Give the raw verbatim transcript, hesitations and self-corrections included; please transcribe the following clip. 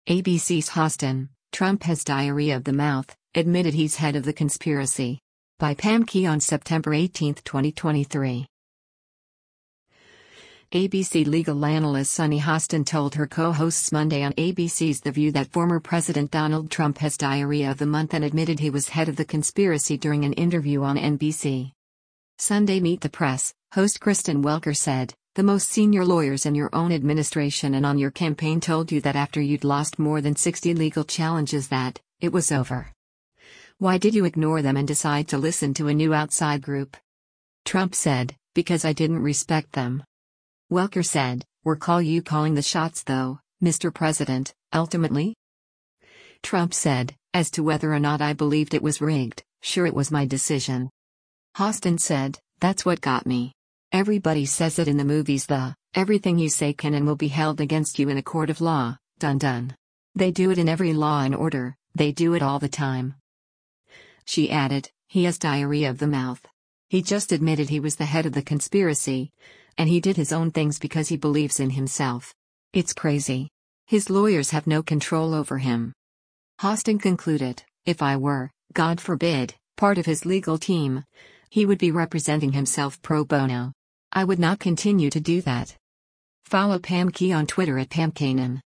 A B C's Hostin, Trump has diarrhea of the mouth, admitted he's head of the conspiracy. By Pam Key on September eighteenth, twenty twenty-three. A B C legal analyst Sunny Hostin told her co-hosts Monday on A B C's The View that former President Donald Trump has diarrhea of the month and admitted he was head of the conspiracy during an interview on N B C. Sunday Meet the Press, host Kristen Welker said, "The most senior lawyers in your own administration and on your campaign told you that after you'd lost more than sixty legal challenges that, it was over. Why did you ignore them and decide to listen to a new outside group?" Trump said, "Because I didn't respect them." Welker said, "We're call you calling the shots though, Mister President, ultimately?" Trump said, "As to whether or not I believed it was rigged, sure it was my decision." Hostin said, "That's what got me. Everybody says it in the movies, the, everything you say can and will be held against you in a court of law, dun dun. They do it in every Law and Order, they do it all the time." She added, "He has diarrhea of the mouth. He just admitted he was the head of the conspiracy, and he did his own things because he believes in himself. It's crazy. His lawyers have no control over him." Hostin concluded, "If I were, God forbid, part of his legal team, he would be representing himself pro bono. I would not continue to do that." Follow Pam Key on Twitter at Pam Kanan.